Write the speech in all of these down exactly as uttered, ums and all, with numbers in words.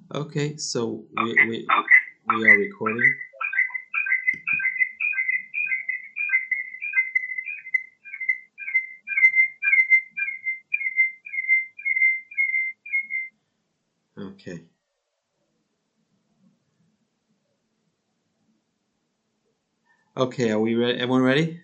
Okay, so we, we, we are recording. Okay. Okay, are we ready? Everyone ready?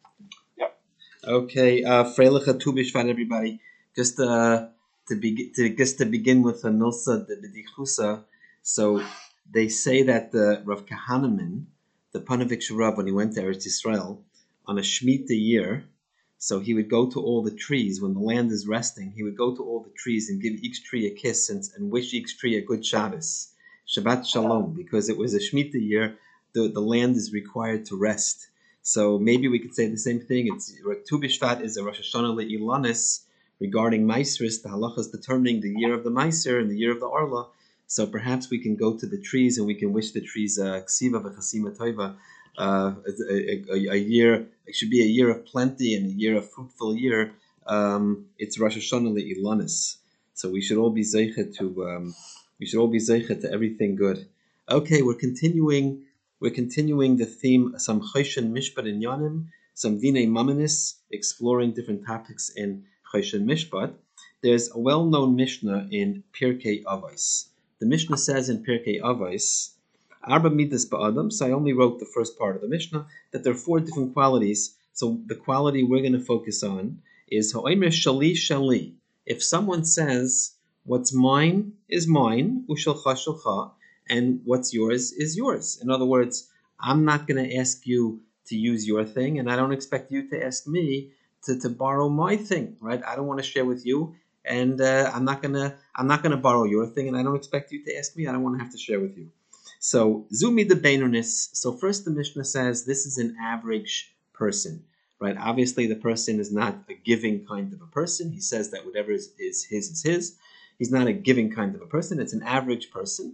Yep. Okay, uh, Freilich Tu B'Shvat, everybody. Just uh, to begin, to just to begin with the Milsa the B'dichusa. So they say that the Rav Kahaneman, the Panovich Rav, when he went to Eretz Yisrael on a Shemitah year, so he would go to all the trees when the land is resting. He would go to all the trees and give each tree a kiss and, and wish each tree a good Shabbos, Shabbat Shalom, because it was a Shemitah year. The the land is required to rest. So maybe we could say the same thing. It's Tu B'Shvat is a Rosh Hashanah le'ilanis regarding Maisris. The halacha is determining the year of the Maiser and the year of the Arla. So perhaps we can go to the trees and we can wish the trees uh, ksiva v'chasima toiva, uh, a, a, a year. It should be a year of plenty and a year of fruitful year. Um, it's Rosh Hashanah le'ilanis. So we should all be zeichet to um, we should all be zeichet to everything good. Okay, we're continuing we're continuing the theme, some Choshen Mishpat in Yanim, some Dinei Mamanis, exploring different topics in Choshen Mishpat. There's a well-known Mishnah in Pirkei Avos. The Mishnah says in Pirkei Avos, Arba Midas Ba'adam, so I only wrote the first part of the Mishnah, that there are four different qualities. So the quality we're going to focus on is Ha'omer Shali Shali. If someone says, what's mine is mine, Ushalcha Shalcha, and what's yours is yours. In other words, I'm not going to ask you to use your thing, and I don't expect you to ask me to, to borrow my thing, right? I don't want to share with you, and uh, I'm not gonna I'm not gonna borrow your thing, and I don't expect you to ask me. I don't want to have to share with you. So zumi the beinerness. So first, the Mishnah says this is an average person, right? Obviously, the person is not a giving kind of a person. He says that whatever is, is his is his. He's not a giving kind of a person. It's an average person.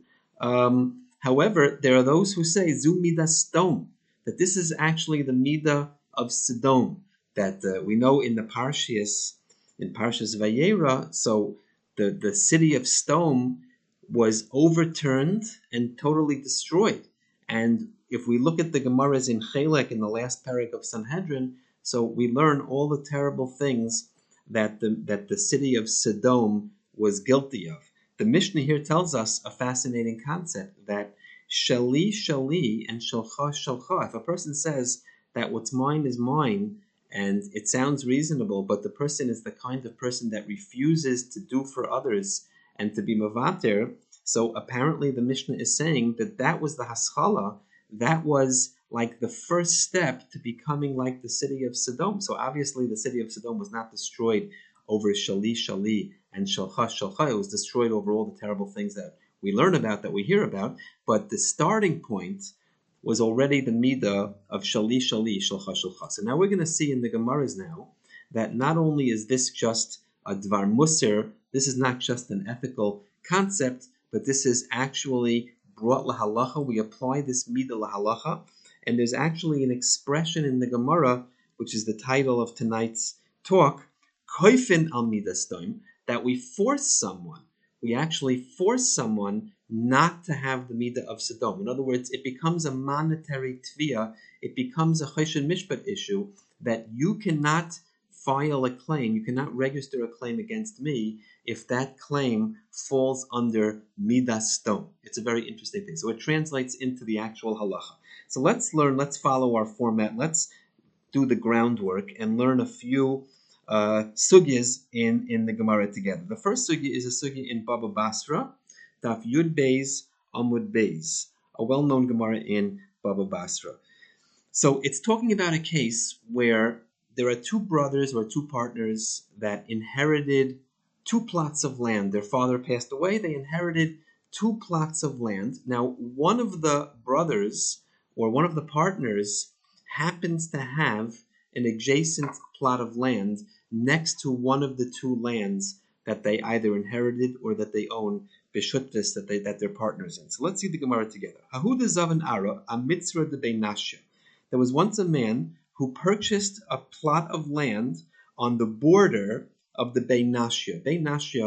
Um, however, there are those who say zu midah stom, that this is actually the midah of Sodom, that uh, we know in the Parshias, in Parshas Vayera, so the, the city of Sodom was overturned and totally destroyed. And if we look at the Gemaras in Chelek, in the last parak of Sanhedrin, so we learn all the terrible things that the, that the city of Sodom was guilty of. The Mishnah here tells us a fascinating concept that shali shali and shalcha shalcha. If a person says that what's mine is mine, and it sounds reasonable, but the person is the kind of person that refuses to do for others and to be mavater, so apparently the Mishnah is saying that that was the haschala, that was like the first step to becoming like the city of Sodom. So obviously the city of Sodom was not destroyed over shali shali and shalcha shalcha. It was destroyed over all the terrible things that we learn about, that we hear about. But the starting point was already the midah of shali shali shalcha shalcha. So now we're going to see in the Gemaras now that not only is this just a dvar musir, this is not just an ethical concept, but this is actually brought lahalacha. We apply this midah lahalacha, and there's actually an expression in the Gemara, which is the title of tonight's talk, koifin al midastim, that we force someone, we actually force someone not to have the midah of Sodom. In other words, it becomes a monetary tvia, it becomes a choshen mishpat issue, that you cannot file a claim, you cannot register a claim against me if that claim falls under midas stone. It's a very interesting thing. So it translates into the actual halacha. So let's learn, let's follow our format, let's do the groundwork and learn a few uh, sugyas in, in the Gemara together. The first sugya is a sugya in Baba Basra, Daf Yud Beis Amud Beis, a well-known Gemara in Baba Basra. So it's talking about a case where there are two brothers or two partners that inherited two plots of land. Their father passed away, they inherited two plots of land. Now, one of the brothers or one of the partners happens to have an adjacent plot of land next to one of the two lands that they either inherited or that they own, b'shutvis, that they that they're partners in. So let's see the Gemara together. Hahuda zavan ara a mitzvah de beinashya. There was once a man who purchased a plot of land on the border of the Beinashya. Beinashya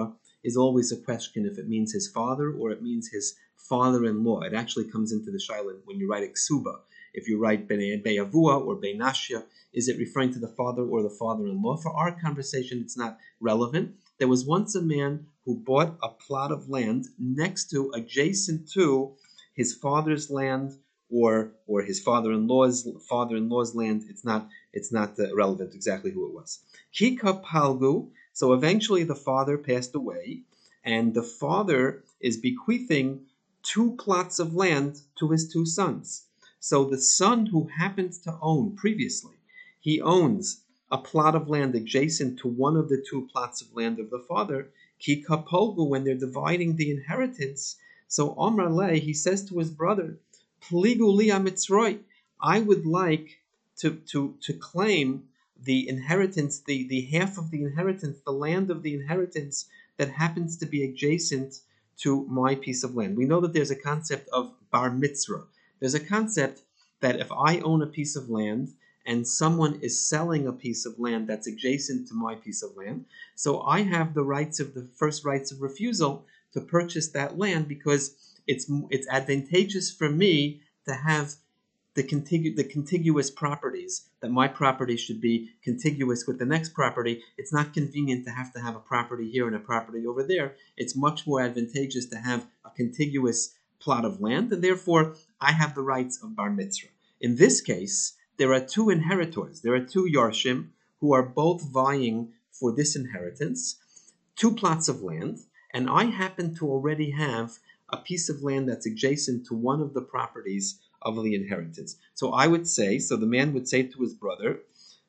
is always a question if it means his father or it means his father-in-law. It actually comes into the shaila when you write a ksuba. If you write Be'avua or Be'nashya, is it referring to the father or the father-in-law? For our conversation, it's not relevant. There was once a man who bought a plot of land next to, adjacent to, his father's land or or his father-in-law's father-in-law's land. It's not it's not uh, relevant exactly who it was. Kika Palgu. So eventually the father passed away, and the father is bequeathing two plots of land to his two sons. So the son who happens to own previously, he owns a plot of land adjacent to one of the two plots of land of the father. Kika Palgu, when they're dividing the inheritance, so Omar Le, he says to his brother, Pligu li amitzroi, I would like to, to, to claim the inheritance, the, the half of the inheritance, the land of the inheritance that happens to be adjacent to my piece of land. We know that there's a concept of bar mitzvah. There's a concept that if I own a piece of land and someone is selling a piece of land that's adjacent to my piece of land, so I have the rights of the first rights of refusal to purchase that land because it's it's advantageous for me to have the contigu- the contiguous properties, that my property should be contiguous with the next property. It's not convenient to have to have a property here and a property over there. It's much more advantageous to have a contiguous plot of land, and therefore I have the rights of bar mitzvah. In this case, there are two inheritors. There are two yarshim who are both vying for this inheritance, two plots of land, and I happen to already have a piece of land that's adjacent to one of the properties of the inheritance. So I would say, so the man would say to his brother,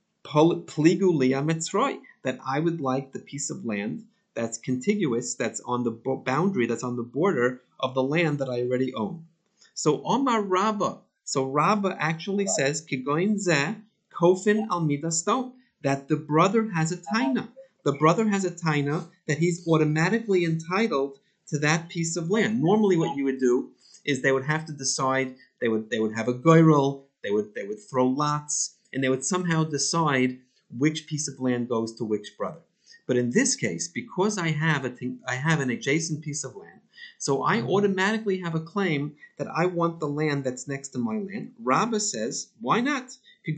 Pligu li amitzroi, that I would like the piece of land that's contiguous, that's on the boundary, that's on the border of the land that I already own. So Omar Rabba, so Rabba actually says, Kigoin zeh kofin al midas stone, that the brother has a taina. The brother has a taina that he's automatically entitled to that piece of land. Normally what you would do is they would have to decide, they would they would have a goyrel, they would they would throw lots, and they would somehow decide which piece of land goes to which brother. But in this case, because I have a I have an adjacent piece of land, so I automatically have a claim that I want the land that's next to my land. Rabbah says, why not?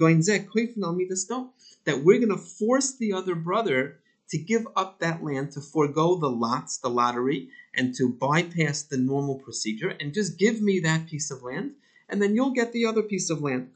That we're going to force the other brother to give up that land, to forego the lots, the lottery, and to bypass the normal procedure, and just give me that piece of land, and then you'll get the other piece of land.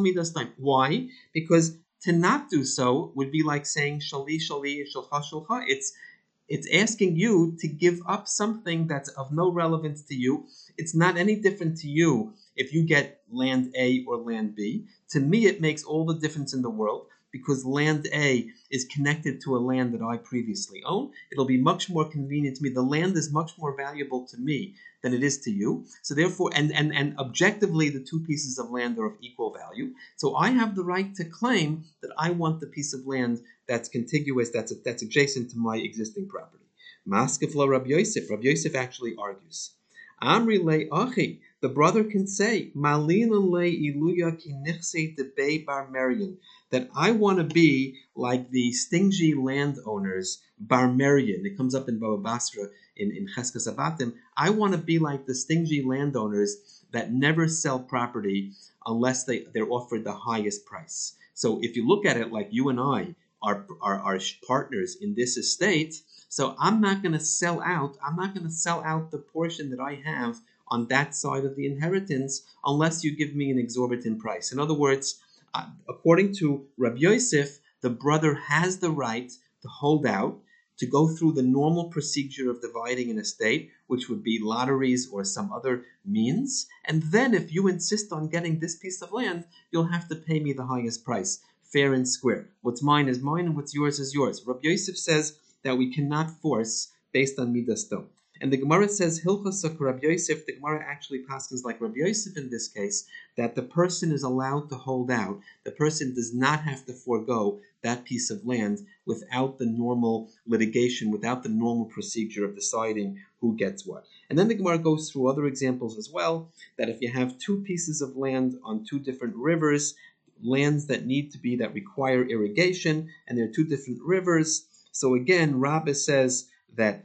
Why? Because to not do so would be like saying shali shali shalcha shalcha. It's it's asking you to give up something that's of no relevance to you. It's not any different to you if you get land A or land B. To me, it makes all the difference in the world, because land A is connected to a land that I previously owned. It'll be much more convenient to me. The land is much more valuable to me than it is to you. So therefore, and, and, and objectively, the two pieces of land are of equal value. So I have the right to claim that I want the piece of land that's contiguous, that's, that's adjacent to my existing property. Maskefla Rabbi Yosef. Rabbi Yosef actually argues. Amri le achi. The brother can say, Malin le iluya ki nichse de be bar Merion, that I want to be like the stingy landowners, bar Merion. It comes up in Baba Basra in, in Cheskas Abatim. I want to be like the stingy landowners that never sell property unless they, they're offered the highest price. So if you look at it like you and I are, are, are partners in this estate, so I'm not going to sell out, I'm not going to sell out the portion that I have on that side of the inheritance unless you give me an exorbitant price. In other words, uh, according to Rabbi Yosef, the brother has the right to hold out, to go through the normal procedure of dividing an estate, which would be lotteries or some other means. And then if you insist on getting this piece of land, you'll have to pay me the highest price, fair and square. What's mine is mine and what's yours is yours. Rabbi Yosef says that we cannot force based on midas stone. And the Gemara says, Hilchosok Rabbi Yosef, the Gemara actually passes like Rabbi Yosef in this case, that the person is allowed to hold out. The person does not have to forego that piece of land without the normal litigation, without the normal procedure of deciding who gets what. And then the Gemara goes through other examples as well, that if you have two pieces of land on two different rivers, lands that need to be, that require irrigation, and there are two different rivers. So again, Rabbah says that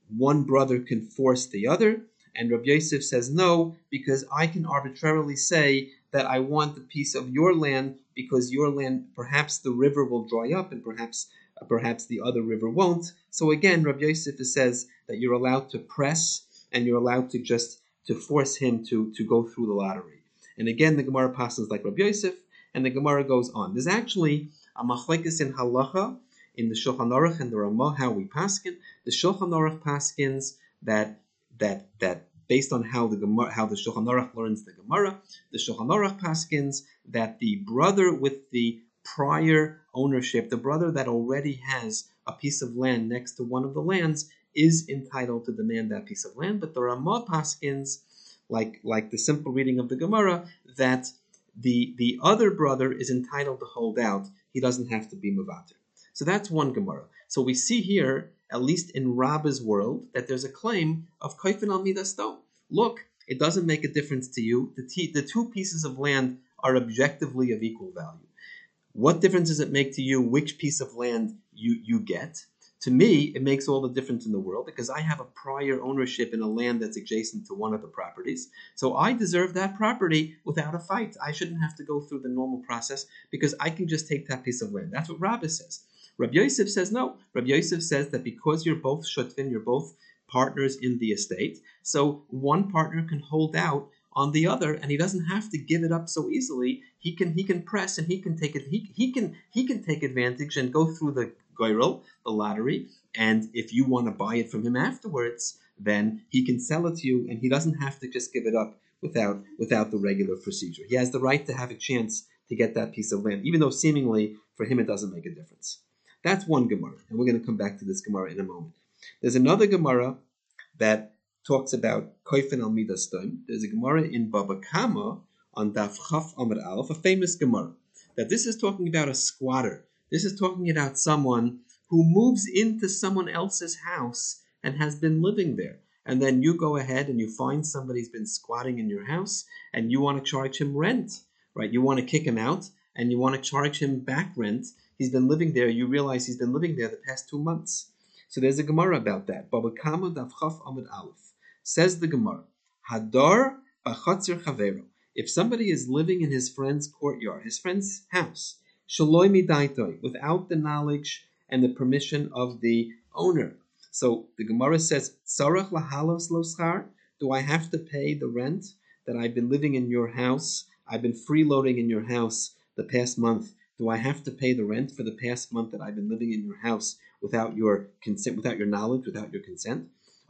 one brother can force the other. And Rabbi Yosef says no, because I can arbitrarily say that I want a piece of your land because your land, perhaps the river will dry up and perhaps uh, perhaps the other river won't. So again, Rabbi Yosef says that you're allowed to press and you're allowed to just to force him to, to go through the lottery. And again, the Gemara passes like Rabbi Yosef, and the Gemara goes on. There's actually a machlekes in halacha in the Shulchan Aruch and the Ramah how we paskin. The Shulchan Aruch paskins that that that based on how the Gemara, how the Shulchan Aruch learns the Gemara, the Shulchan Aruch paskins that the brother with the prior ownership, the brother that already has a piece of land next to one of the lands, is entitled to demand that piece of land. But the Ramah paskins, like like the simple reading of the Gemara, that the the other brother is entitled to hold out. He doesn't have to be mevater. So that's one Gemara. So we see here, at least in Rabba's world, that there's a claim of koifin al midasto. Look, it doesn't make a difference to you. The, t- the two pieces of land are objectively of equal value. What difference does it make to you which piece of land you, you get? To me, it makes all the difference in the world because I have a prior ownership in a land that's adjacent to one of the properties. So I deserve that property without a fight. I shouldn't have to go through the normal process because I can just take that piece of land. That's what Rabbi says. Rabbi Yosef says no. Rabbi Yosef says that because you're both shutvin, you're both partners in the estate, so one partner can hold out on the other, and he doesn't have to give it up so easily. He can he can press and he can take it. He, he can he can take advantage and go through the goyrel, the lottery, and if you want to buy it from him afterwards, then he can sell it to you, and he doesn't have to just give it up without without the regular procedure. He has the right to have a chance to get that piece of land, even though seemingly for him it doesn't make a difference. That's one Gemara, and we're going to come back to this Gemara in a moment. There's another Gemara that talks about koifin al midastim. There's a Gemara in Baba Kama on Daf Chaf Amud Aleph, a famous Gemara, that this is talking about a squatter. This is talking about someone who moves into someone else's house and has been living there. And then you go ahead and you find somebody's been squatting in your house and you want to charge him rent, right? You want to kick him out and you want to charge him back rent. He's been living there. You realize he's been living there the past two months. So there's a Gemara about that. Baba Kama Daf Chaf Amud Aleph. Says the Gemara, Hadar b'chatzir chavero. If somebody is living in his friend's courtyard, his friend's house, shaloi midaitoi, without the knowledge and the permission of the owner. So the Gemara says, Tzarach lahalos lo schar. Do I have to pay the rent that I've been living in your house? I've been freeloading in your house the past month. Do I have to pay the rent for the past month that I've been living in your house without your consent, without your knowledge, without your consent?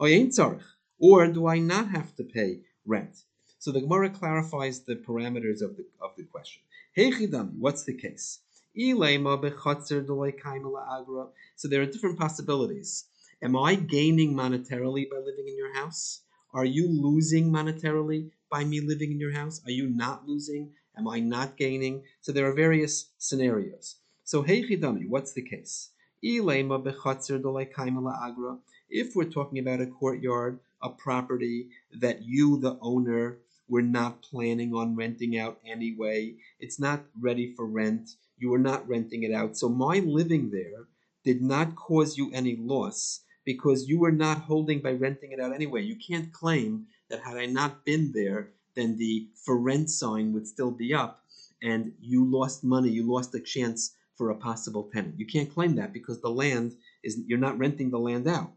Or do I not have to pay rent? So the Gemara clarifies the parameters of the of the question. Heichidami, what's the case? So there are different possibilities. Am I gaining monetarily by living in your house? Are you losing monetarily by me living in your house? Are you not losing? Am I not gaining? So there are various scenarios. So heichidami, what's the case? If we're talking about a courtyard, a property that you, the owner, were not planning on renting out anyway, it's not ready for rent, you were not renting it out, so my living there did not cause you any loss because you were not holding by renting it out anyway. You can't claim that had I not been there, then the for rent sign would still be up and you lost money, you lost a chance for a possible tenant. You can't claim that because the land is, you're not renting the land out.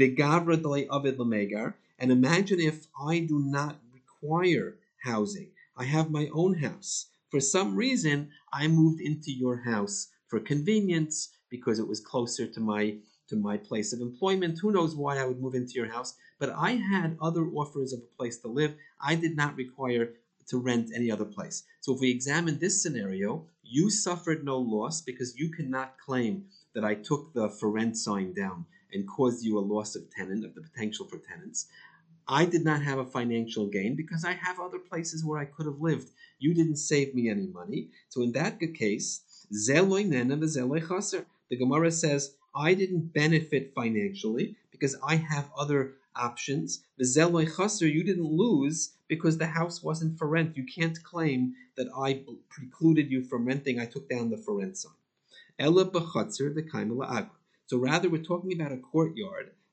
And imagine if I do not require housing. I have my own house. For some reason, I moved into your house for convenience because it was closer to my to my place of employment. Who knows why I would move into your house? But I had other offers of a place to live. I did not require to rent any other place. So if we examine this scenario, you suffered no loss because you cannot claim that I took the for rent sign down and caused you a loss of tenant, of the potential for tenants. I did not have a financial gain because I have other places where I could have lived. You didn't save me any money. So in that case, the Gemara says, I didn't benefit financially because I have other options. You didn't lose because the house wasn't for rent. You can't claim that I precluded you from renting. I took down the for rent sign. So rather, we're talking about a courtyard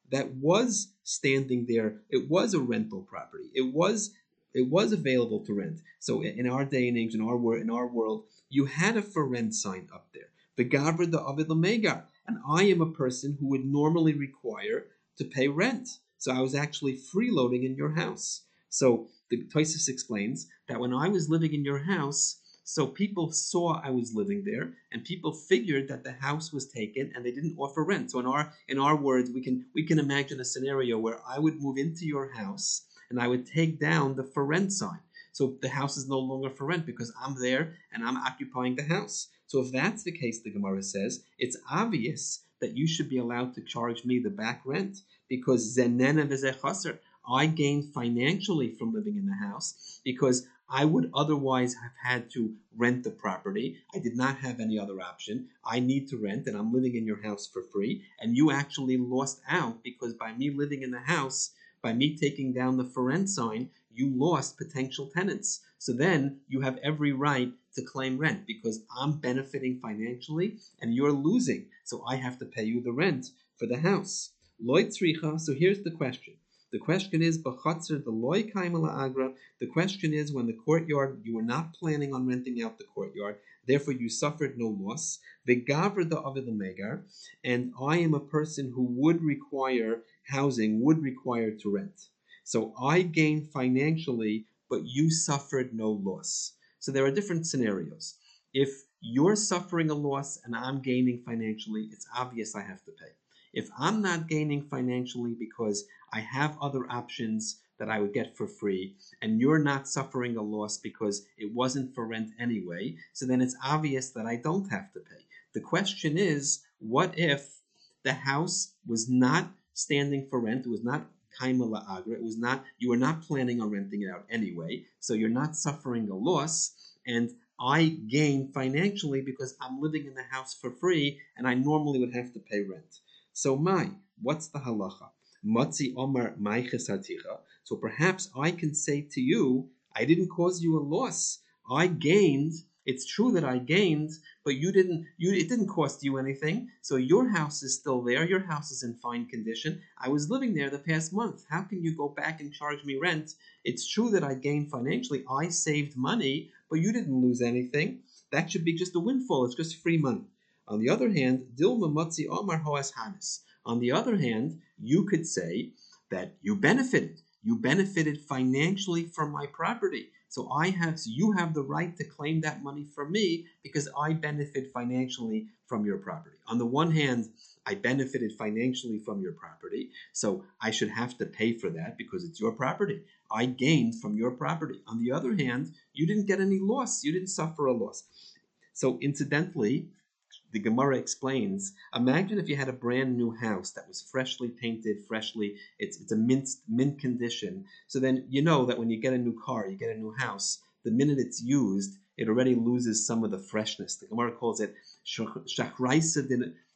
that was standing there. It was a rental property. It was it was available to rent. So in our day and age, in our world, in our world, you had a for rent sign up there. The Gavra the Avid Lamegar, and I am a person who would normally require to pay rent. So I was actually freeloading in your house. So the Tosfos explains that when I was living in your house, so people saw I was living there, and people figured that the house was taken, and they didn't offer rent. So in our in our words, we can we can imagine a scenario where I would move into your house, and I would take down the for rent sign. So the house is no longer for rent because I'm there and I'm occupying the house. So if that's the case, the Gemara says, it's obvious that you should be allowed to charge me the back rent because zenena v'zechaser, I gained financially from living in the house because I would otherwise have had to rent the property. I did not have any other option. I need to rent, and I'm living in your house for free. And you actually lost out because by me living in the house, by me taking down the for rent sign, you lost potential tenants. So then you have every right to claim rent because I'm benefiting financially and you're losing. So I have to pay you the rent for the house. Loy tzricha. So here's the question. The question is, b'chatzer the loy kaimala agra. The question is, when the courtyard, you were not planning on renting out the courtyard, therefore you suffered no loss. The gavra the avid megar, and I am a person who would require housing, would require to rent. So I gained financially, but you suffered no loss. So there are different scenarios. If you're suffering a loss and I'm gaining financially, it's obvious I have to pay. If I'm not gaining financially because I have other options that I would get for free, and you're not suffering a loss because it wasn't for rent anyway, so then it's obvious that I don't have to pay. The question is, what if the house was not standing for rent, it was not kaima la'agra, it was not, you were not planning on renting it out anyway, so you're not suffering a loss, and I gain financially because I'm living in the house for free, and I normally would have to pay rent. So my, what's the halacha? Matzi Omar Maichesaticha. So perhaps I can say to you, I didn't cause you a loss. I gained. It's true that I gained, but you didn't. You it didn't cost you anything. So your house is still there. Your house is in fine condition. I was living there the past month. How can you go back and charge me rent? It's true that I gained financially. I saved money, but you didn't lose anything. That should be just a windfall. It's just free money. On the other hand, Dilma Matzi Omar Hoas Hanis. On the other hand, you could say that you benefited. You benefited financially from my property. So I have, so you have the right to claim that money from me because I benefit financially from your property. On the one hand, I benefited financially from your property, so I should have to pay for that because it's your property. I gained from your property. On the other hand, you didn't get any loss. You didn't suffer a loss. So incidentally, the Gemara explains, imagine if you had a brand new house that was freshly painted, freshly, it's it's a mint, mint condition. So then you know that when you get a new car, you get a new house, the minute it's used, it already loses some of the freshness. The Gemara calls it shachraisa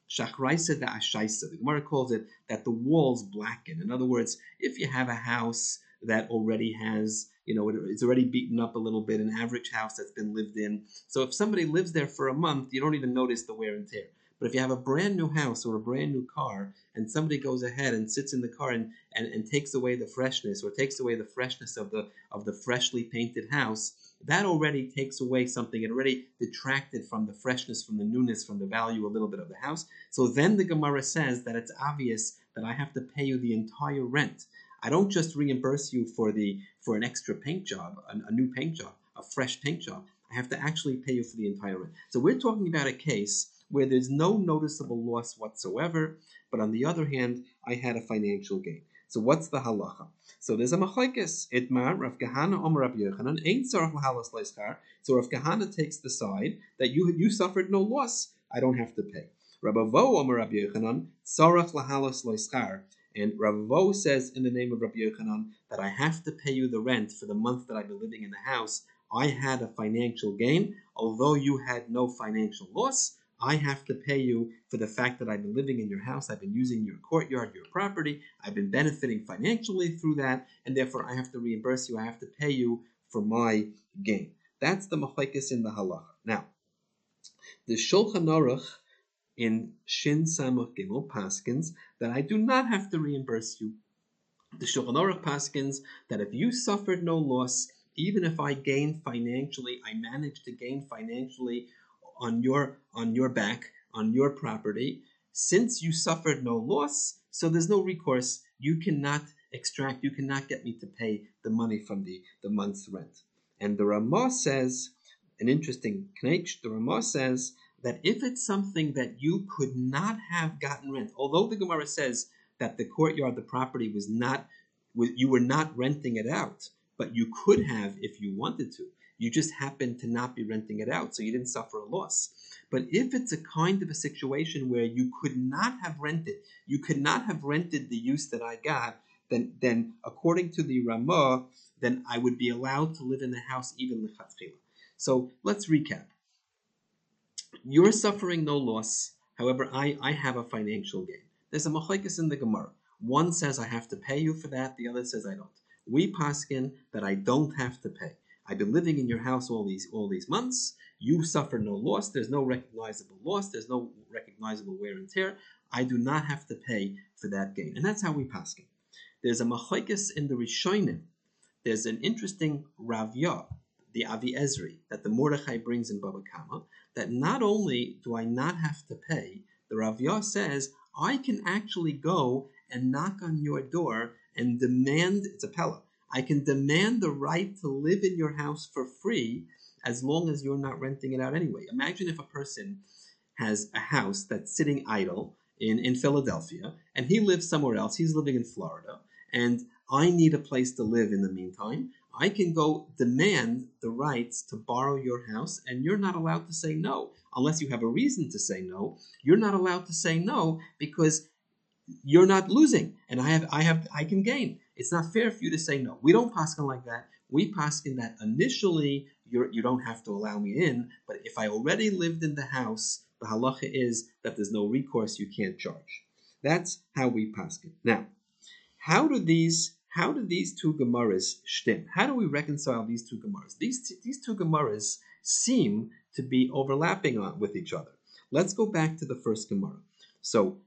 de ashaisa. The Gemara calls it that the walls blacken. In other words, if you have a house that already has, you know, it's already beaten up a little bit, an average house that's been lived in. So if somebody lives there for a month, you don't even notice the wear and tear. But if you have a brand new house or a brand new car, and somebody goes ahead and sits in the car and, and, and takes away the freshness, or takes away the freshness of the of the freshly painted house, that already takes away something. It already detracted from the freshness, from the newness, from the value a little bit of the house. So then the Gemara says that it's obvious that I have to pay you the entire rent. I don't just reimburse you for the for an extra paint job, a, a new paint job, a fresh paint job. I have to actually pay you for the entire rent. So we're talking about a case where there's no noticeable loss whatsoever, but on the other hand, I had a financial gain. So what's the halacha? So there's a machlokes. Itmar Rav Kahana Omer Rabbi Yochanan ain't tzarich lahalos leischar. So Rav Kahana takes the side that you you suffered no loss. I don't have to pay. Rabbi Vo Omer Rabbi Yochanan tzarich lahalos leischar. And Rav Vo says in the name of Rabbi Yochanan that I have to pay you the rent for the month that I've been living in the house. I had a financial gain. Although you had no financial loss, I have to pay you for the fact that I've been living in your house. I've been using your courtyard, your property. I've been benefiting financially through that, and therefore I have to reimburse you. I have to pay you for my gain. That's the machlokes in the halacha. Now, the Shulchan Aruch in Shin Samach Gimel Paskins that I do not have to reimburse you. The Shulchan Aruch Paskins that if you suffered no loss, even if I gained financially, I managed to gain financially on your on your back, on your property, since you suffered no loss, so there's no recourse. You cannot extract, you cannot get me to pay the money from the, the month's rent. And the Ramah says, an interesting knetch, the Ramah says that if it's something that you could not have gotten rent, although the Gemara says that the courtyard, the property was not, you were not renting it out, but you could have if you wanted to. You just happened to not be renting it out, so you didn't suffer a loss. But if it's a kind of a situation where you could not have rented, you could not have rented the use that I got, then, then according to the Ramah, then I would be allowed to live in the house even lechatchila. So let's recap. You're suffering no loss. However, I, I have a financial gain. There's a machlekes in the Gemara. One says I have to pay you for that. The other says I don't. We paskin that I don't have to pay. I've been living in your house all these all these months. You suffer no loss. There's no recognizable loss. There's no recognizable wear and tear. I do not have to pay for that gain. And that's how we paskin. There's a machlekes in the Rishonim. There's an interesting Ravya, the Avi Ezri, that the Mordechai brings in Baba Kama, that not only do I not have to pay, the Ravya says, I can actually go and knock on your door and demand, it's a pella, I can demand the right to live in your house for free as long as you're not renting it out anyway. Imagine if a person has a house that's sitting idle in, in Philadelphia and he lives somewhere else, he's living in Florida, and I need a place to live in the meantime. I can go demand the rights to borrow your house, and you're not allowed to say no. Unless you have a reason to say no, you're not allowed to say no because you're not losing, and I have, I have, I can gain. It's not fair for you to say no. We don't paskin like that. We paskin that initially you're, you don't have to allow me in, but if I already lived in the house, the halacha is that there's no recourse. You can't charge. That's how we paskin. Now, how do these? How do these two Gemaras shtim? How do we reconcile these two Gemaras? These, these two Gemaras seem to be overlapping on, with each other. Let's go back to the first Gemara. So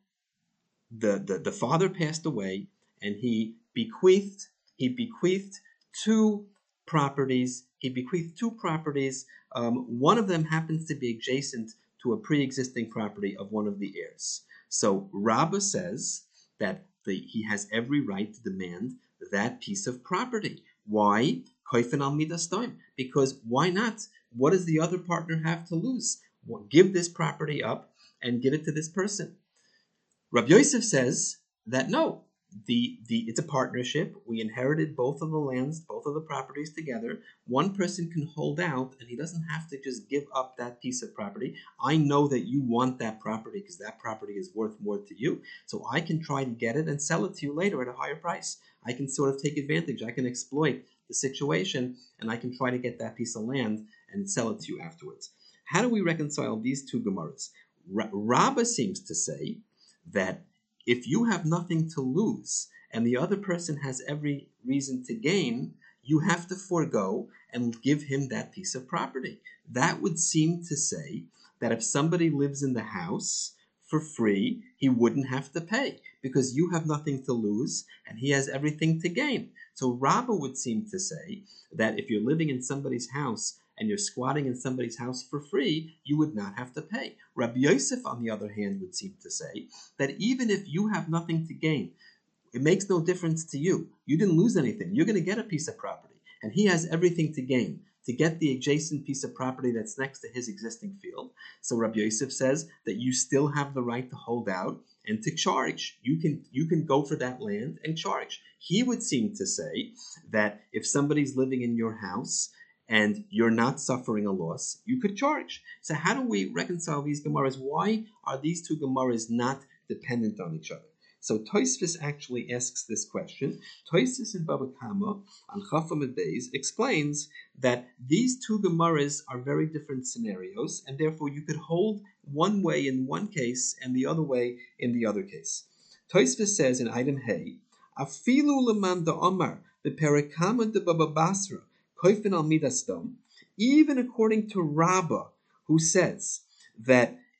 the, the, the father passed away and he bequeathed, he bequeathed two properties. He bequeathed two properties. Um, one of them happens to be adjacent to a pre-existing property of one of the heirs. So Rabbah says that the, he has every right to demand that piece of property. Why? Koifen al midas time. Because why not? What does the other partner have to lose? Well, give this property up and give it to this person. Rabbi Yosef says that no, the, the it's a partnership. We inherited both of the lands, both of the properties together. One person can hold out and he doesn't have to just give up that piece of property. I know that you want that property because that property is worth more to you. So I can try to get it and sell it to you later at a higher price. I can sort of take advantage. I can exploit the situation and I can try to get that piece of land and sell it to you afterwards. How do we reconcile these two Gemaras? R- Rabbah seems to say that if you have nothing to lose and the other person has every reason to gain, you have to forego and give him that piece of property. That would seem to say that if somebody lives in the house for free, he wouldn't have to pay because you have nothing to lose and he has everything to gain. So Rabbah would seem to say that if you're living in somebody's house and you're squatting in somebody's house for free, you would not have to pay. Rabbi Yosef, on the other hand, would seem to say that even if you have nothing to gain, it makes no difference to you. You didn't lose anything. You're going to get a piece of property, and he has everything to gain to get the adjacent piece of property that's next to his existing field. So Rabbi Yosef says that you still have the right to hold out and to charge. You can you can go for that land and charge. He would seem to say that if somebody's living in your house and you're not suffering a loss, you could charge. So how do we reconcile these Gemaras? Why are these two Gemaras not dependent on each other? So Tosfos actually asks this question. Tosfos in Baba Kama on Chafam Beis explains that these two Gemaras are very different scenarios, and therefore you could hold one way in one case and the other way in the other case. Tosfos says in item Hey, Afilu leman da Omar the Perekama de Baba Basra Koifen al Midastom, even according to Rabbah, who says that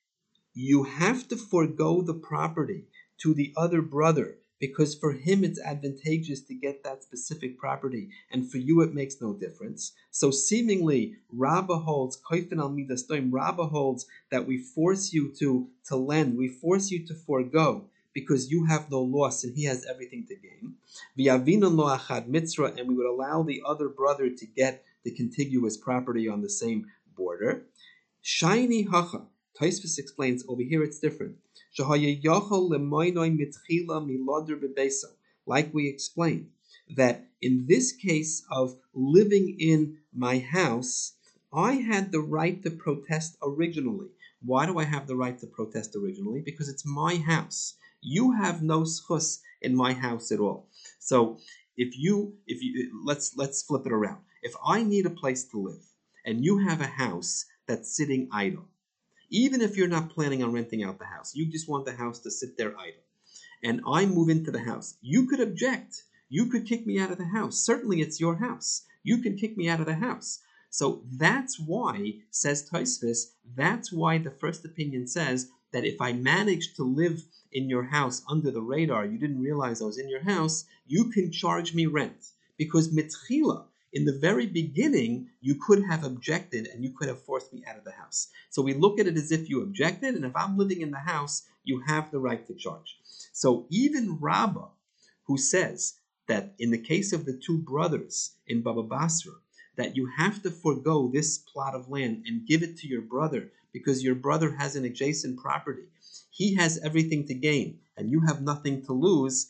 you have to forego the property to the other brother because for him it's advantageous to get that specific property, and for you it makes no difference. So seemingly, Rabbah holds, Koifin al Midas Doim, Rabbah holds that we force you to, to lend, we force you to forego because you have no loss and he has everything to gain. V'yavinun lo achad mitzra, and we would allow the other brother to get the contiguous property on the same border. Shiny hacha. Tosfos explains over here it's different. Like we explained, that in this case of living in my house, I had the right to protest originally. Why do I have the right to protest originally? Because it's my house. You have no schus in my house at all. So if you, if you, let's let's flip it around. If I need a place to live, and you have a house that's sitting idle, even if you're not planning on renting out the house, you just want the house to sit there idle, and I move into the house, you could object. You could kick me out of the house. Certainly it's your house. You can kick me out of the house. So that's why, says Tosfos, that's why the first opinion says that if I managed to live in your house under the radar, you didn't realize I was in your house, you can charge me rent. Because mitchila, in the very beginning, you could have objected and you could have forced me out of the house. So we look at it as if you objected, and if I'm living in the house, you have the right to charge. So even Rabbah, who says that in the case of the two brothers in Baba Basra, that you have to forego this plot of land and give it to your brother because your brother has an adjacent property. He has everything to gain and you have nothing to lose.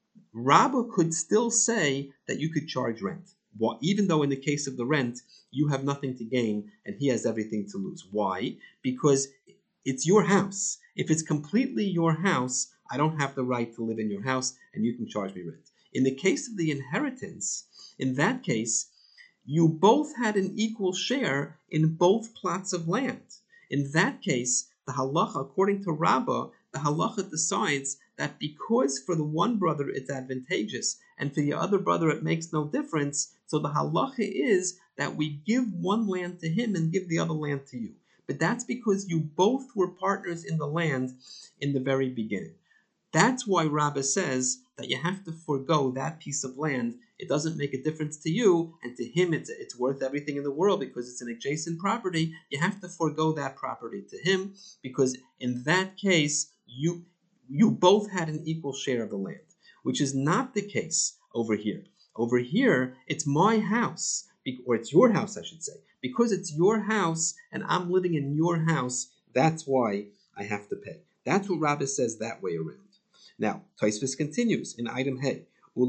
Rabbah could still say that you could charge rent. Well, even though in the case of the rent, you have nothing to gain and he has everything to lose. Why? Because it's your house. If it's completely your house, I don't have the right to live in your house and you can charge me rent. In the case of the inheritance, in that case, you both had an equal share in both plots of land. In that case, the halacha, according to Rabbah, the halacha decides that because for the one brother it's advantageous and for the other brother it makes no difference, so the halacha is that we give one land to him and give the other land to you. But that's because you both were partners in the land in the very beginning. That's why Rabbah says that you have to forego that piece of land. It doesn't make a difference to you, and to him it's it's worth everything in the world because it's an adjacent property. You have to forego that property to him because in that case, you you both had an equal share of the land, which is not the case over here. Over here, it's my house, or it's your house, I should say. Because it's your house and I'm living in your house, that's why I have to pay. That's what Rabbah says that way around. Now, Tosfos continues in item Hey.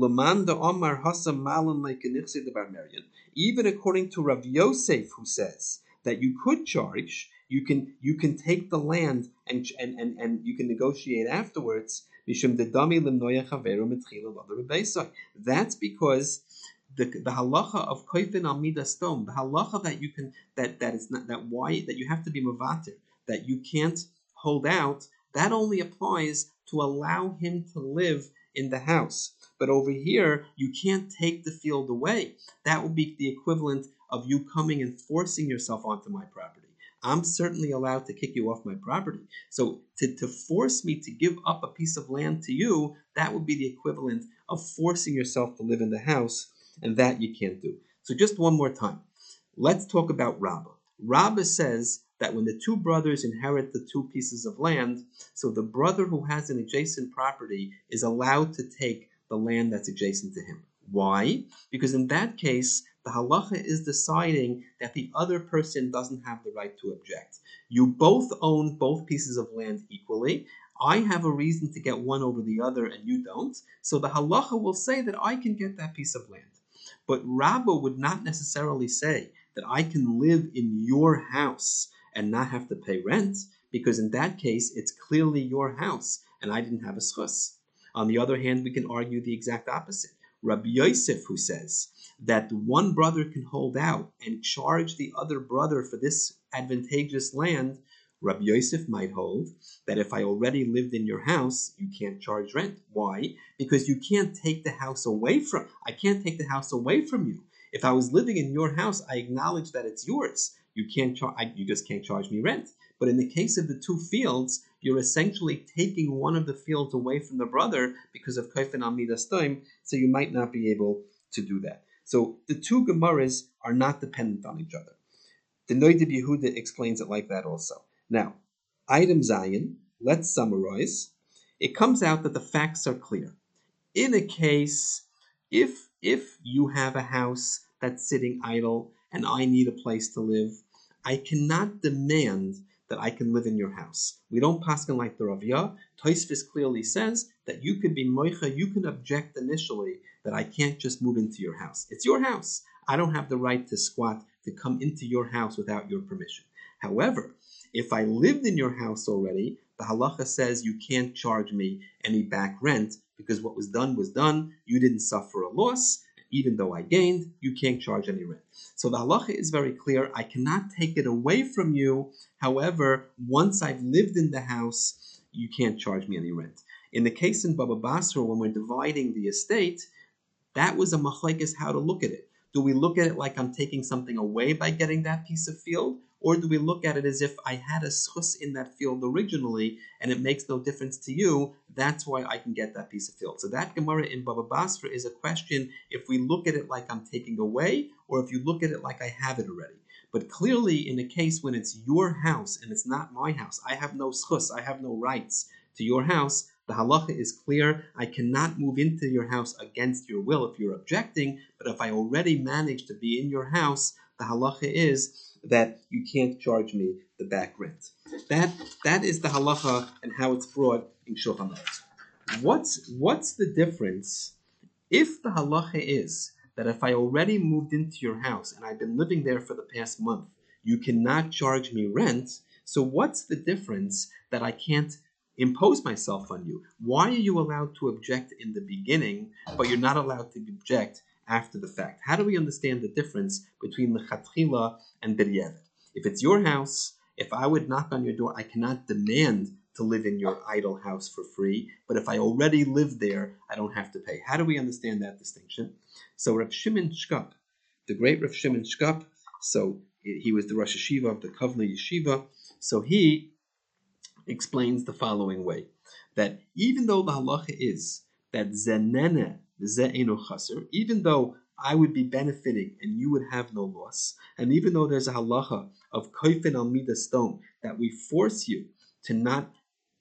Even according to Rav Yosef, who says that you could charge, you can you can take the land and and, and, and you can negotiate afterwards. That's because the the halacha of koifin al midas dom, the halacha that you can that that is not that why that you have to be mavater, that you can't hold out, that only applies to allow him to live in the house. But over here, you can't take the field away. That would be the equivalent of you coming and forcing yourself onto my property. I'm certainly allowed to kick you off my property. So to, to force me to give up a piece of land to you, that would be the equivalent of forcing yourself to live in the house, and that you can't do. So just one more time. Let's talk about Rabbah. Rabbah says that when the two brothers inherit the two pieces of land, so the brother who has an adjacent property is allowed to take the land that's adjacent to him. Why? Because in that case, the halacha is deciding that the other person doesn't have the right to object. You both own both pieces of land equally. I have a reason to get one over the other and you don't. So the halacha will say that I can get that piece of land. But Rabbah would not necessarily say that I can live in your house and not have to pay rent, because in that case, it's clearly your house and I didn't have a schus. On the other hand, we can argue the exact opposite. Rabbi Yosef, who says that one brother can hold out and charge the other brother for this advantageous land, Rabbi Yosef might hold that if I already lived in your house, you can't charge rent. Why? Because you can't take the house away from, I can't take the house away from you. If I was living in your house, I acknowledge that it's yours. You can't charge, you just can't charge me rent But in the case of the two fields, you're essentially taking one of the fields away from the brother because of Kofen al Midas Toim, so you might not be able to do that. So the two Gemaras are not dependent on each other. The Noidib Yehuda explains it like that also. Now, item Zion, let's summarize. It comes out that the facts are clear. In a case, if if you have a house that's sitting idle and I need a place to live, I cannot demand that I can live in your house. We don't paskin like the Rav Yah. Tosfos clearly says that you could be moicha, you can object initially that I can't just move into your house. It's your house. I don't have the right to squat, to come into your house without your permission. However, if I lived in your house already, the halacha says you can't charge me any back rent because what was done was done. You didn't suffer a loss. Even though I gained, you can't charge any rent. So the halacha is very clear. I cannot take it away from you. However, once I've lived in the house, you can't charge me any rent. In the case in Baba Basra, when we're dividing the estate, that was a machlekes how to look at it. Do we look at it like I'm taking something away by getting that piece of field? Or do we look at it as if I had a schus in that field originally and it makes no difference to you, that's why I can get that piece of field. So that Gemara in Baba Basra is a question if we look at it like I'm taking away or if you look at it like I have it already. But clearly in a case when it's your house and it's not my house, I have no schus, I have no rights to your house, the halacha is clear. I cannot move into your house against your will if you're objecting, but if I already managed to be in your house, the halacha is that you can't charge me the back rent. That that is the halacha and how it's brought in Shulchan Aruch. What's what's the difference if the halacha is that if I already moved into your house and I've been living there for the past month, you cannot charge me rent? So what's the difference that I can't impose myself on you? Why are you allowed to object in the beginning, but you're not allowed to object after the fact? How do we understand the difference between lechatchila and b'diavad? If it's your house, if I would knock on your door, I cannot demand to live in your idle house for free, but if I already live there, I don't have to pay. How do we understand that distinction? So Rav Shimon Shkop, the great Rav Shimon Shkop, so he was the Rosh Yeshiva of the Kovna Yeshiva, so he explains the following way, that even though the halacha is that zenene ze'enu chaser, even though I would be benefiting and you would have no loss, and even though there's a halacha of kofen al midas stone, that we force you to not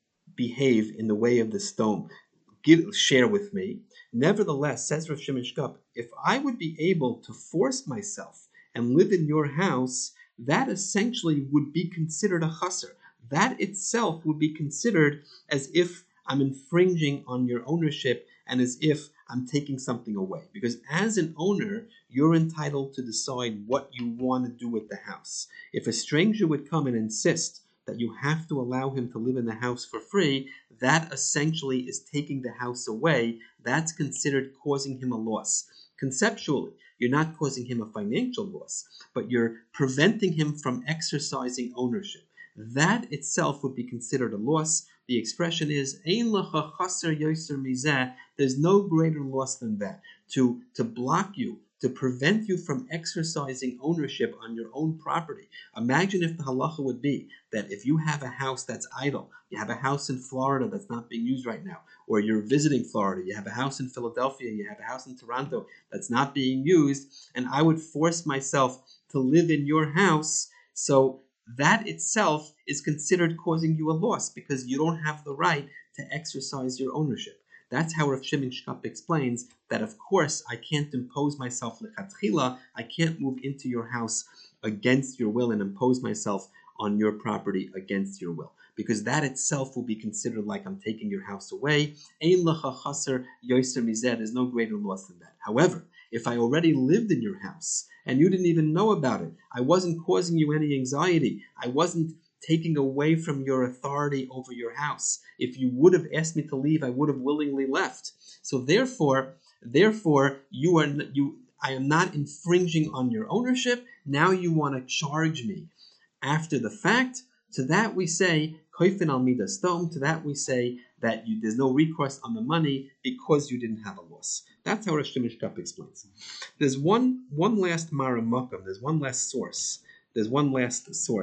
behave in the way of the stone, give, share with me, nevertheless, says Rav Shimon Shkop, if I would be able to force myself and live in your house, that essentially would be considered a chaser. That itself would be considered as if I'm infringing on your ownership and as if I'm taking something away. Because as an owner, you're entitled to decide what you want to do with the house. If a stranger would come and insist that you have to allow him to live in the house for free, that essentially is taking the house away. That's considered causing him a loss. Conceptually, you're not causing him a financial loss, but you're preventing him from exercising ownership. That itself would be considered a loss. The expression is, Ein lecha chaser yoser mizeh. There's no greater loss than that. To, to block you, to prevent you from exercising ownership on your own property. Imagine if the halacha would be that if you have a house that's idle, you have a house in Florida that's not being used right now, or you're visiting Florida, you have a house in Philadelphia, you have a house in Toronto that's not being used, and I would force myself to live in your house, so that itself is considered causing you a loss because you don't have the right to exercise your ownership. That's how Rav Shimon Shkop explains that, of course, I can't impose myself lechatchila, I can't move into your house against your will and impose myself on your property against your will, because that itself will be considered like I'm taking your house away. Ein lecha chaser yoser mizeh, there's no greater loss than that. However, if I already lived in your house and you didn't even know about it, I wasn't causing you any anxiety, I wasn't taking away from your authority over your house. If you would have asked me to leave, I would have willingly left. So therefore, therefore, you are you. I am not infringing on your ownership. Now you want to charge me after the fact. To that we say kofen al midas stone. To that we say that you, there's no recourse on the money because you didn't have a loss. That's how Rosh Shimon Shkop explains. There's one one last maramakam. There's one last source. There's one last source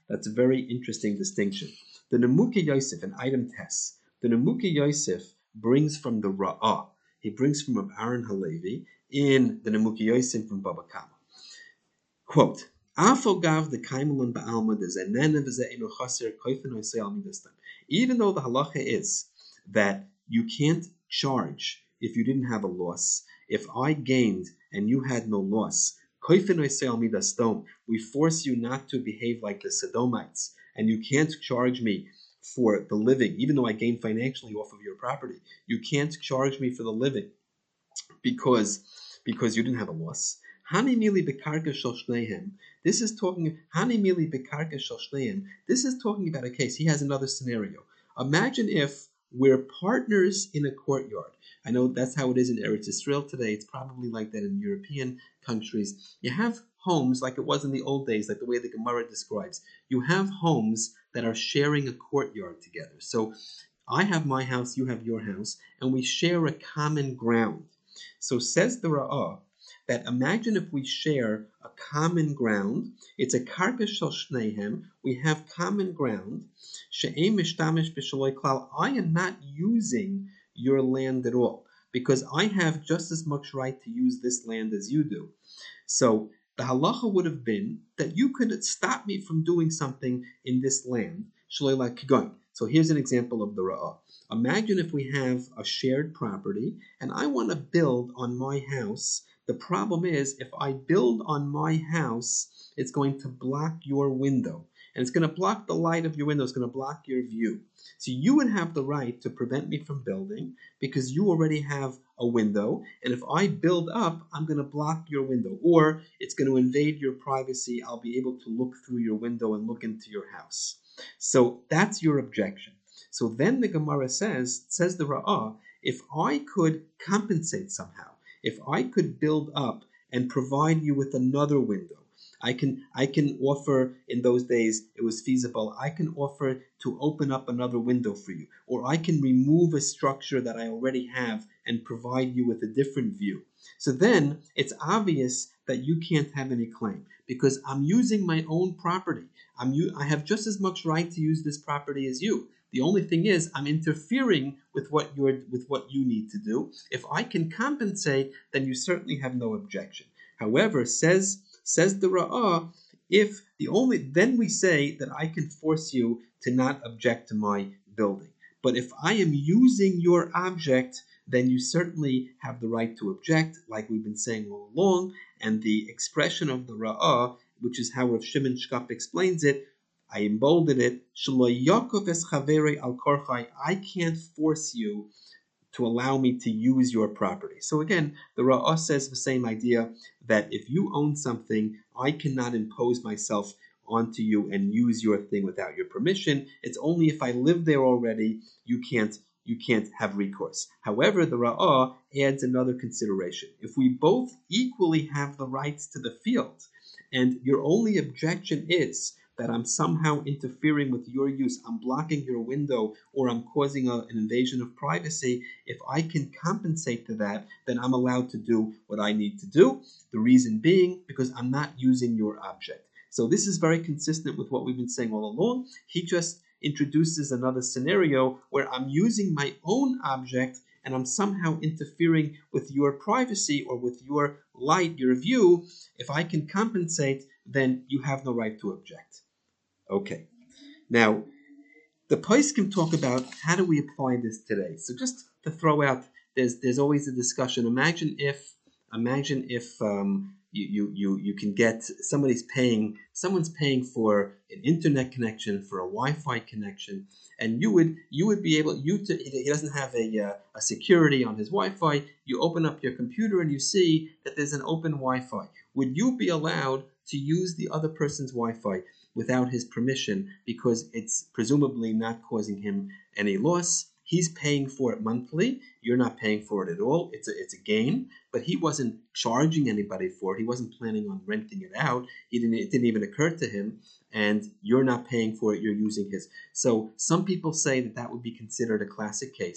That's a very interesting distinction. The Nemuki Yosef, an item test, the Nemuki Yosef brings from the Ra'ah. He brings from Aaron Halevi in the Nemuki Yosef from Baba Kama. Quote, Afogav the Kaimelon Ba'alma the Zenenev Ze'enu Chaser Koifen Oisei Midastam. Even though the halacha is that you can't charge if you didn't have a loss, if I gained and you had no loss, Koifen Oisei Midastam, we force you not to behave like the Sodomites, and you can't charge me for the living, even though I gained financially off of your property. You can't charge me for the living because because you didn't have a loss. Hani mili bekarka shel shnehem. This is talking Hani mili bekarka shel shnehem. This is talking about a case. He has another scenario. Imagine if we're partners in a courtyard. I know that's how it is in Eretz Israel today. It's probably like that in European countries. You have homes like it was in the old days, like the way the Gemara describes. You have homes that are sharing a courtyard together. So I have my house, you have your house, and we share a common ground. So says the Ra'ah, that imagine if we share a common ground. It's a karka shel shnehem. We have common ground. She'em mishtamish b'shaloi klal. I am not using your land at all because I have just as much right to use this land as you do. So the halacha would have been that you could stop me from doing something in this land. Shaloi kigoin. So here's an example of the Ra'ah. Imagine if we have a shared property and I want to build on my house. The problem is, if I build on my house, it's going to block your window. And it's going to block the light of your window. It's going to block your view. So you would have the right to prevent me from building because you already have a window. And if I build up, I'm going to block your window. Or it's going to invade your privacy. I'll be able to look through your window and look into your house. So that's your objection. So then the Gemara says, says the Ra'ah, if I could compensate somehow, if I could build up and provide you with another window, I can I can offer, in those days it was feasible, I can offer to open up another window for you, or I can remove a structure that I already have and provide you with a different view. So then it's obvious that you can't have any claim because I'm using my own property. I'm I have just as much right to use this property as you. The only thing is I'm interfering with what you're with what you need to do. If I can compensate, then you certainly have no objection. However, says says the Ra'ah, if the only then we say that I can force you to not object to my building. But if I am using your object, then you certainly have the right to object, like we've been saying all along. And the expression of the Ra'ah, which is how Rav Shimon Shkop explains it, I emboldened it. I can't force you to allow me to use your property. So again, the Ra'ah says the same idea that if you own something, I cannot impose myself onto you and use your thing without your permission. It's only if I live there already, you can't you can't have recourse. However, the Ra'ah adds another consideration. If we both equally have the rights to the field, and your only objection is that I'm somehow interfering with your use, I'm blocking your window, or I'm causing a, an invasion of privacy, if I can compensate to that, then I'm allowed to do what I need to do. The reason being, because I'm not using your object. So this is very consistent with what we've been saying all along. He just introduces another scenario where I'm using my own object and I'm somehow interfering with your privacy or with your light, your view. If I can compensate, then you have no right to object. Okay. Now, the poskim talk about how do we apply this today. So just to throw out, there's there's always a discussion. Imagine if imagine if um, you, you you you can get somebody's paying someone's paying for an internet connection, for a Wi-Fi connection, and you would you would be able you to he doesn't have a uh, a security on his Wi-Fi. You open up your computer and you see that there's an open Wi-Fi. Would you be allowed to use the other person's Wi-Fi without his permission because it's presumably not causing him any loss? He's paying for it monthly. You're not paying for it at all. It's a, it's a gain, but he wasn't charging anybody for it. He wasn't planning on renting it out. He didn't, it didn't even occur to him, and you're not paying for it. You're using his. So some people say that that would be considered a classic case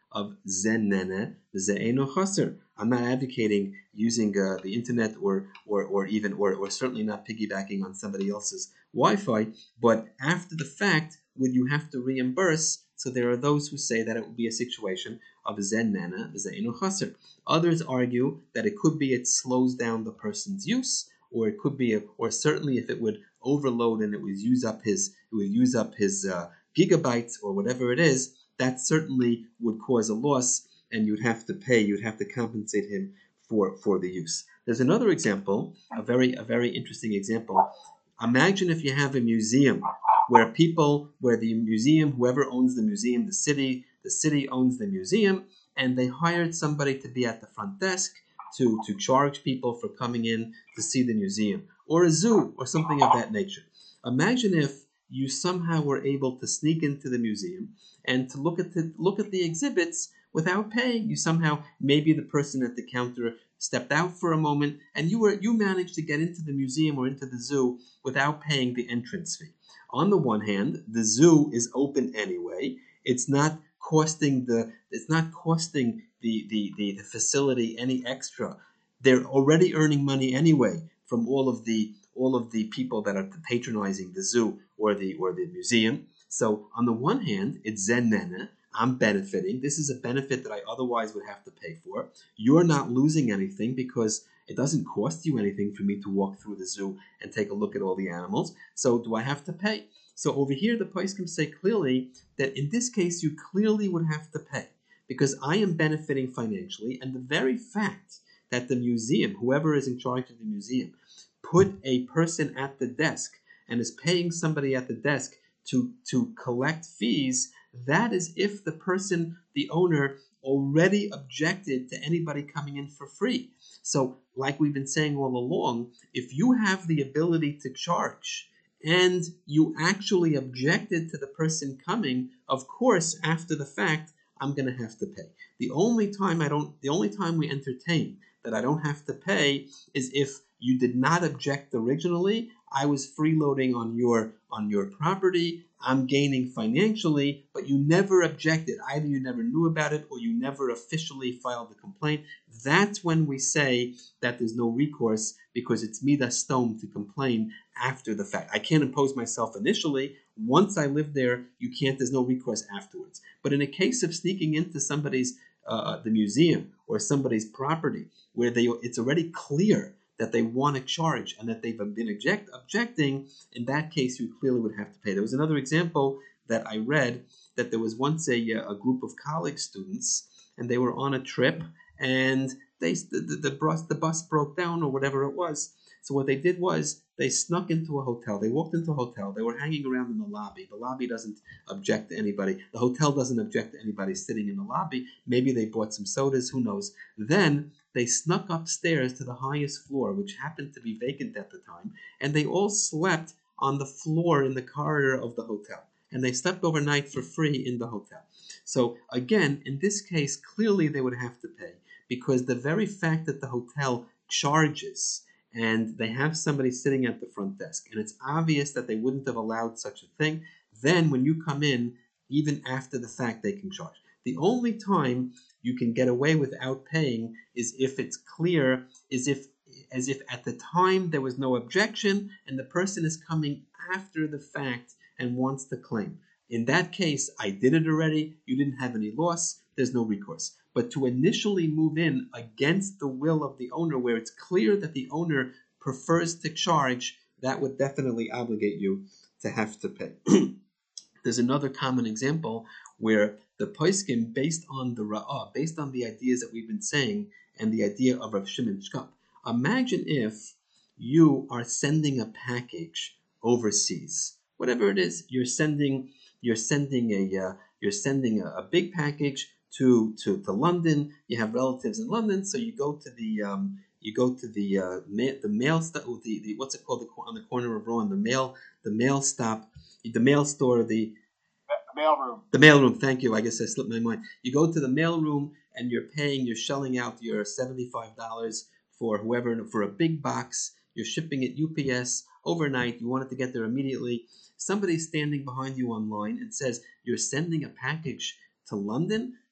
of zenene ze'eno chaser. I'm not advocating using uh, the internet or or or even or or certainly not piggybacking on somebody else's Wi-Fi. But after the fact, would you have to reimburse? So there are those who say that it would be a situation of zenene ze'eno chaser. Others argue that it could be it slows down the person's use, or it could be, a, or certainly if it would overload and it would use up his, it would use up his uh, gigabytes or whatever it is, that certainly would cause a loss, and you'd have to pay, you'd have to compensate him for for the use. There's another example, a very a very interesting example. Imagine if you have a museum where people, where the museum, whoever owns the museum, the city, the city owns the museum, and they hired somebody to be at the front desk to, to charge people for coming in to see the museum, or a zoo, or something of that nature. Imagine if you somehow were able to sneak into the museum and to look at the look at the exhibits without paying. You somehow, maybe the person at the counter stepped out for a moment, and you were you managed to get into the museum or into the zoo without paying the entrance fee. On the one hand, the zoo is open anyway. It's not costing the it's not costing the, the, the, the facility any extra. They're already earning money anyway from all of the all of the people that are patronizing the zoo or the or the museum. So on the one hand, it's zenene. I'm benefiting. This is a benefit that I otherwise would have to pay for. You're not losing anything because it doesn't cost you anything for me to walk through the zoo and take a look at all the animals. So do I have to pay? So over here, the poskim say clearly that in this case, you clearly would have to pay because I am benefiting financially. And the very fact that the museum, whoever is in charge of the museum, put a person at the desk and is paying somebody at the desk to, to collect fees, that is if the person, the owner, already objected to anybody coming in for free. So like we've been saying all along, if you have the ability to charge and you actually objected to the person coming, of course, after the fact, I'm going to have to pay. The only time I don't, the only time we entertain that I don't have to pay is if you did not object originally. I was freeloading on your on your property. I'm gaining financially, but you never objected. Either you never knew about it or you never officially filed a complaint. That's when we say that there's no recourse because it's midas stone to complain after the fact. I can't impose myself initially. Once I live there, you can't. There's no recourse afterwards. But in a case of sneaking into somebody's uh, the museum or somebody's property where they it's already clear that they want to charge and that they've been object, objecting, in that case, you clearly would have to pay. There was another example that I read that there was once a, a group of college students and they were on a trip and they the, the, the, bus, the bus broke down or whatever it was. So what they did was they snuck into a hotel. They walked into a hotel. They were hanging around in the lobby. The lobby doesn't object to anybody. The hotel doesn't object to anybody sitting in the lobby. Maybe they bought some sodas. Who knows? Then they snuck upstairs to the highest floor, which happened to be vacant at the time, and they all slept on the floor in the corridor of the hotel. And they slept overnight for free in the hotel. So again, in this case, clearly they would have to pay because the very fact that the hotel charges and they have somebody sitting at the front desk, and it's obvious that they wouldn't have allowed such a thing, then when you come in, even after the fact, they can charge. The only time you can get away without paying is if it's clear, is if as if at the time there was no objection and the person is coming after the fact and wants to claim. In that case, I did it already, you didn't have any loss, there's no recourse. But to initially move in against the will of the owner, where it's clear that the owner prefers to charge, that would definitely obligate you to have to pay. There's another common example where the poskim, based on the ra'ah, based on the ideas that we've been saying, and the idea of Rav Shimon Shkop, imagine if you are sending a package overseas, whatever it is, you're sending, you're sending a, uh, you're sending a, a big package to, to to London. You have relatives in London, so you go to the um, you go to the uh, ma- the mail st- the, the what's it called the, on the corner of Rowan, the mail the mail stop, the mail store, the mail room. The mail room, thank you. I guess I slipped my mind. You go to the mail room and you're paying, you're shelling out your seventy-five dollars for whoever, for a big box. You're shipping it U P S overnight. You want it to get there immediately. Somebody's standing behind you online and says, you're sending a package to London?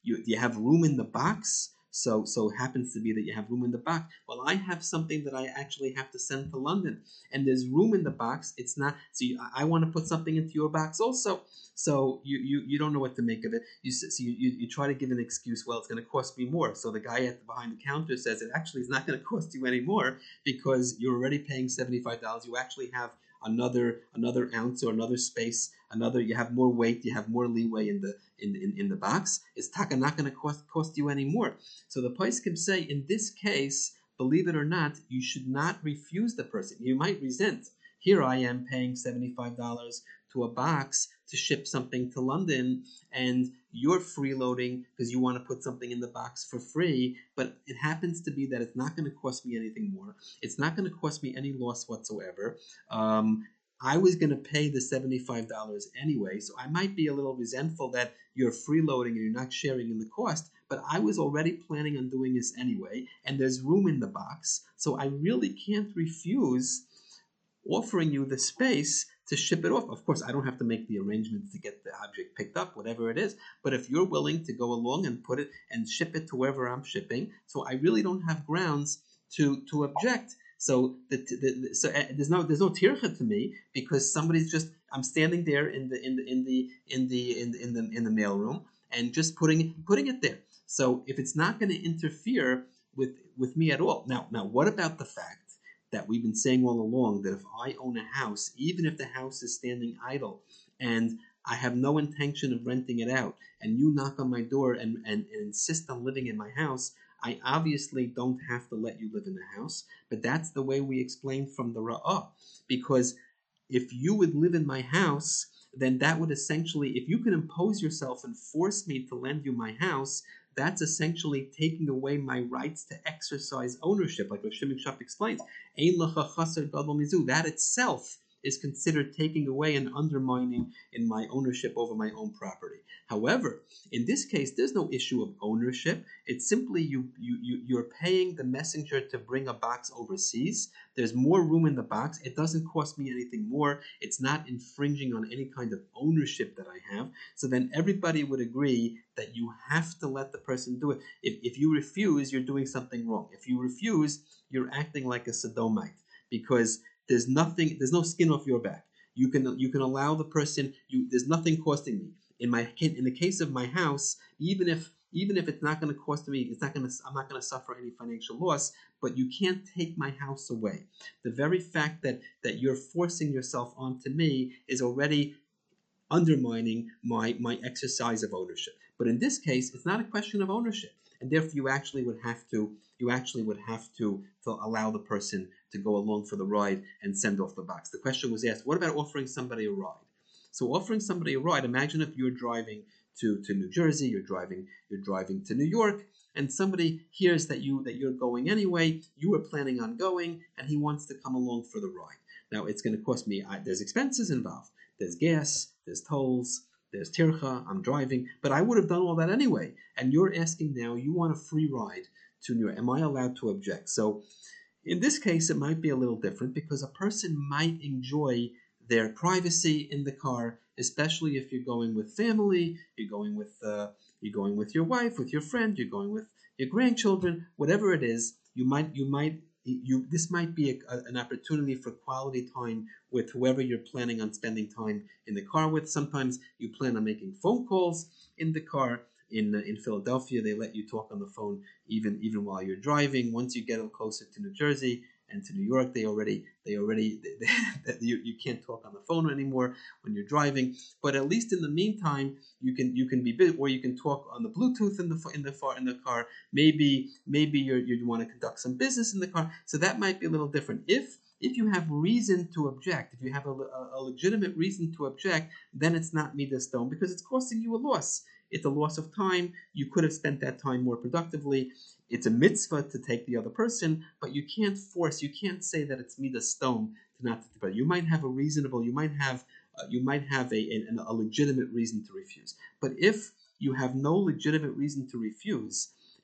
You, do you have room in the box? So so it happens to be that you have room in the box. Well, I have something that I actually have to send to London, and there's room in the box. It's not so. You, I, I want to put something into your box also. So you, you, you don't know what to make of it. You so you, you, you try to give an excuse. Well, it's going to cost me more. So the guy at the, behind the counter says it actually is not going to cost you any more because you're already paying seventy-five dollars. You actually have another another ounce or another space, another. You have more weight. You have more leeway in the in in, in the box. It's taka not going to cost cost you any more. So the poskim say in this case, believe it or not, you should not refuse the person. You might resent. Here I am paying seventy-five dollars to a box to ship something to London, and you're freeloading because you want to put something in the box for free, but it happens to be that it's not going to cost me anything more. It's not going to cost me any loss whatsoever. Um, I was going to pay the seventy-five dollars anyway, so I might be a little resentful that you're freeloading and you're not sharing in the cost, but I was already planning on doing this anyway, and there's room in the box, so I really can't refuse offering you the space to ship it off. Of course, I don't have to make the arrangements to get the object picked up, whatever it is. But if you're willing to go along and put it and ship it to wherever I'm shipping, so I really don't have grounds to to object. So the, the, the so uh, there's no there's no tircha to me because somebody's just I'm standing there in the in the in the in the in the in the, in the mailroom and just putting putting it there. So if it's not going to interfere with with me at all, now now what about the fact that we've been saying all along that if I own a house, even if the house is standing idle and I have no intention of renting it out, and you knock on my door and, and, and insist on living in my house, I obviously don't have to let you live in the house. But that's the way we explain from the Ra'ah. Because if you would live in my house, then that would essentially, if you can impose yourself and force me to lend you my house, that's essentially taking away my rights to exercise ownership, like Rav Shimon Shap explains. Ein lecha chaser gadol mizu. That itself is considered taking away and undermining in my ownership over my own property. However, in this case, there's no issue of ownership. It's simply you, you, you, you're paying the messenger to bring a box overseas. There's more room in the box. It doesn't cost me anything more. It's not infringing on any kind of ownership that I have. So then everybody would agree that you have to let the person do it. If, if you refuse, you're doing something wrong. If you refuse, you're acting like a Sodomite because there's nothing, there's no skin off your back. You can you can allow the person. You there's nothing costing me. In my in the case of my house, even if even if it's not going to cost me, it's not going to. I'm not going to suffer any financial loss. But you can't take my house away. The very fact that that you're forcing yourself onto me is already undermining my my exercise of ownership. But in this case, it's not a question of ownership, and therefore you actually would have to you actually would have to, to allow the person to go along for the ride and send off the box. The question was asked, what about offering somebody a ride? So offering somebody a ride, imagine if you're driving to, to New Jersey, you're driving you're driving to New York, and somebody hears that you that you're going anyway, you were planning on going, and he wants to come along for the ride. Now it's going to cost me. I, there's expenses involved. There's gas. There's tolls. There's tircha. I'm driving, but I would have done all that anyway. And you're asking now, you want a free ride to New York. Am I allowed to object? So in this case, it might be a little different because a person might enjoy their privacy in the car, especially if you're going with family, you're going with uh, you're going with your wife, with your friend, you're going with your grandchildren, whatever it is. You might you might you this might be a, a, an opportunity for quality time with whoever you're planning on spending time in the car with. Sometimes you plan on making phone calls in the car. In uh, in Philadelphia, they let you talk on the phone even even while you're driving. Once you get closer to New Jersey and to New York, they already they already they, they, you you can't talk on the phone anymore when you're driving. But at least in the meantime, you can you can be bit or you can talk on the Bluetooth in the in the far in the car. Maybe maybe you you want to conduct some business in the car, so that might be a little different. If if you have reason to object, if you have a, a, a legitimate reason to object, then it's not midas stone because it's costing you a loss. It's a loss of time. You could have spent that time more productively. It's a mitzvah to take the other person, but you can't force. You can't say that it's midas stone to not. But you might have a reasonable. You might have. Uh, you might have a, a a legitimate reason to refuse. But if you have no legitimate reason to refuse,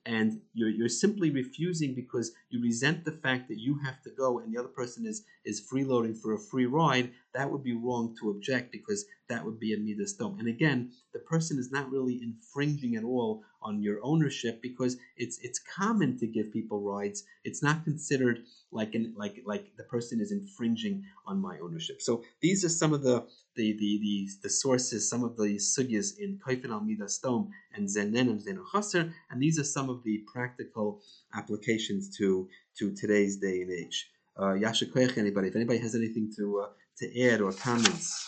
and you're you're simply refusing because you resent the fact that you have to go and the other person is is freeloading for a free ride, that would be wrong to object because that would be a midas dom. And again, the person is not really infringing at all on your ownership because it's it's common to give people rides. It's not considered like an like like the person is infringing on my ownership. So these are some of the the the the, the sources, some of the sugyas in Kaifin al Midas Dom and Zenenim Zenu Chaser, and these are some of the practical applications to to today's day and age. Uh, Yasha Koyach, anybody? If anybody has anything to uh, to add or comments.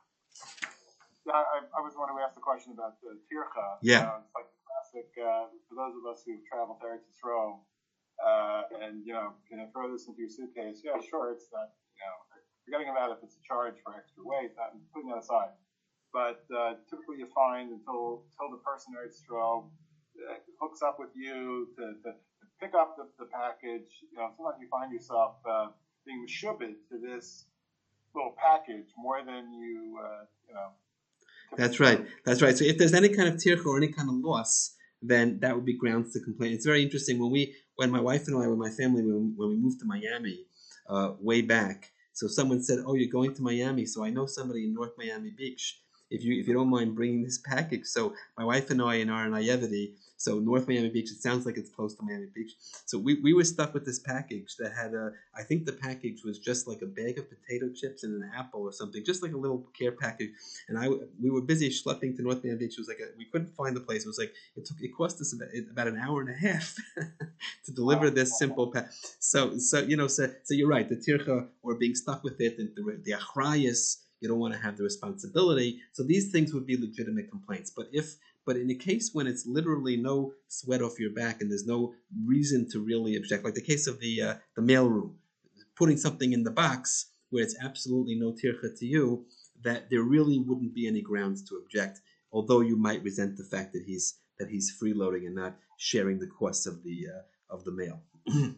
Yeah, I, I was wanting to ask the question about the tircha. Yeah. Uh, it's like the classic, uh, for those of us who've traveled to Eretz Yisrael, uh, and, you know, can I throw this into your suitcase? Yeah, sure, it's not, you know, forgetting about if it's a charge for extra weight, not putting that aside. But uh, typically you find until, until the person in Eretz Yisrael uh, hooks up with you to, to, to pick up the, the package, you know, sometimes you find yourself uh, being meshubed to this little package more than you, uh, you know, That's right. That's right. So if there's any kind of tircha or any kind of loss, then that would be grounds to complain. It's very interesting when we, when my wife and I, with my family, when, when we moved to Miami, uh, way back. So someone said, "Oh, you're going to Miami, so I know somebody in North Miami Beach. If you if you don't mind bringing this package." So my wife and I, in our naivety, so North Miami Beach, it sounds like it's close to Miami Beach. So we, we were stuck with this package that had a, I think the package was just like a bag of potato chips and an apple or something, just like a little care package. And I, we were busy schlepping to North Miami Beach. It was like a, we couldn't find the place. It was like it took it cost us about, about an hour and a half to deliver this simple pack. So so you know so so you're right. The tircha or being stuck with it, and the the achrayus, you don't want to have the responsibility. So these things would be legitimate complaints. But if but in a case when it's literally no sweat off your back and there's no reason to really object, like the case of the uh, the mailroom, putting something in the box where it's absolutely no tircha to you, that there really wouldn't be any grounds to object, although you might resent the fact that he's that he's freeloading and not sharing the costs of the uh, of the mail. uh,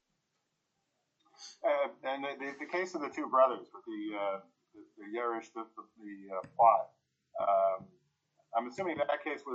and the, the, the case of the two brothers with the uh, the, the Yerush, the, the, the uh, plot. Um, I'm assuming that case was